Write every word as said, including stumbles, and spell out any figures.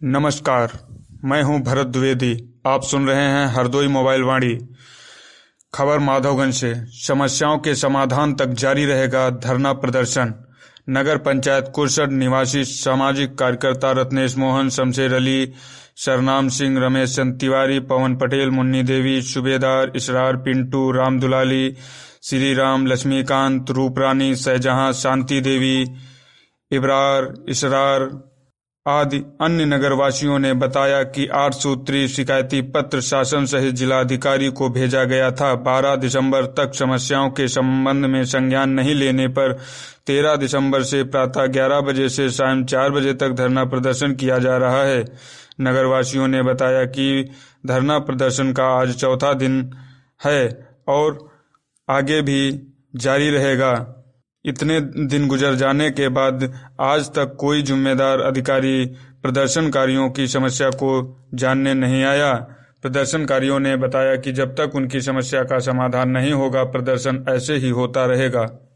नमस्कार, मैं हूं भरत द्विवेदी। आप सुन रहे हैं हरदोई मोबाइल वाणी। खबर माधवगंज से। समस्याओं के समाधान तक जारी रहेगा धरना प्रदर्शन। नगर पंचायत कुरसद निवासी सामाजिक कार्यकर्ता रत्नेश मोहन, शमशेर अली, सरनाम सिंह, रमेश चंद्र तिवारी, पवन पटेल, मुन्नी देवी, सूबेदार, इसरार, पिंटू, राम दुलाली, श्री राम, लक्ष्मीकांत, रूपरानी, शाहजहां, शांति देवी, इब्रार, इसरार आदि अन्य नगरवासियों ने बताया कि आठ सूत्रीय शिकायती पत्र शासन सहित जिलाधिकारी को भेजा गया था। बारह दिसंबर तक समस्याओं के संबंध में संज्ञान नहीं लेने पर तेरह दिसंबर से प्रातः ग्यारह बजे से शाम चार बजे तक धरना प्रदर्शन किया जा रहा है। नगरवासियों ने बताया कि धरना प्रदर्शन का आज चौथा दिन है और आगे भी जारी रहेगा। इतने दिन गुजर जाने के बाद आज तक कोई जिम्मेदार अधिकारी प्रदर्शनकारियों की समस्या को जानने नहीं आया। प्रदर्शनकारियों ने बताया कि जब तक उनकी समस्या का समाधान नहीं होगा, प्रदर्शन ऐसे ही होता रहेगा।